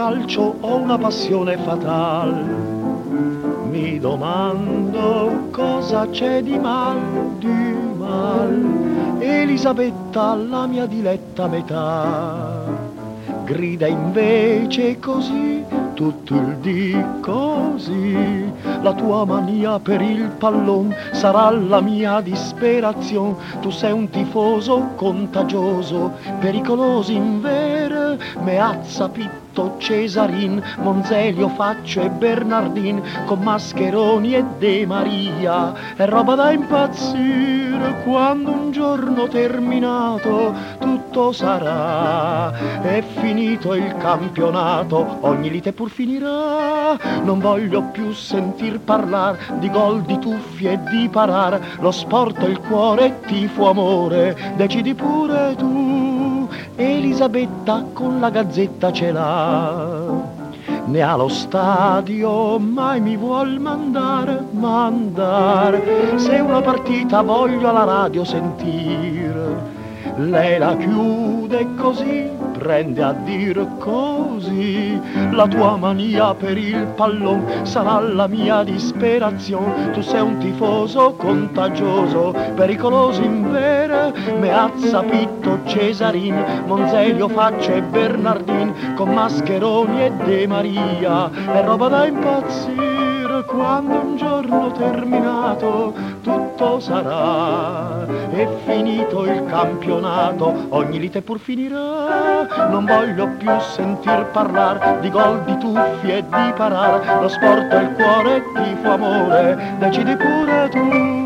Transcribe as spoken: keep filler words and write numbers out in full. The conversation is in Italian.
calcio ho una passione fatal. Mi domando cosa c'è di mal, di mal. Elisabetta, la mia diletta metà, grida invece così tutto il dì così. La tua mania per il pallon sarà la mia disperazione. Tu sei un tifoso contagioso, pericoloso in vero. Meazza, Pitto, Cesarin, Monzelio, Faccio e Bernardin, con Mascheroni e De Maria. È roba da impazzire quando un giorno terminato tutto sarà. È finito il campionato, ogni lite pur finirà. Non voglio più sentir parlar di gol, di tuffi e di parar. Lo sport è il cuore e tifo amore, decidi pure tu. Elisabetta con la Gazzetta ce l'ha, ne ha lo stadio, mai mi vuol mandare, mandare. Se una partita voglio alla radio sentire, lei la chiude così, prende a dir così. La tua mania per il pallon sarà la mia disperazione. Tu sei un tifoso contagioso, pericoloso in vero. Meazza, Pitto, Cesarin, Monzelio, Faccio e Bernardin, con Mascheroni e De Maria. È roba da impazzire quando un giorno terminato tutto sarà. È finito il campionato, ogni lite pur finirà. Non voglio più sentir parlar di gol, di tuffi e di parar. Lo sport è il cuore e tifo amore, decidi pure tu.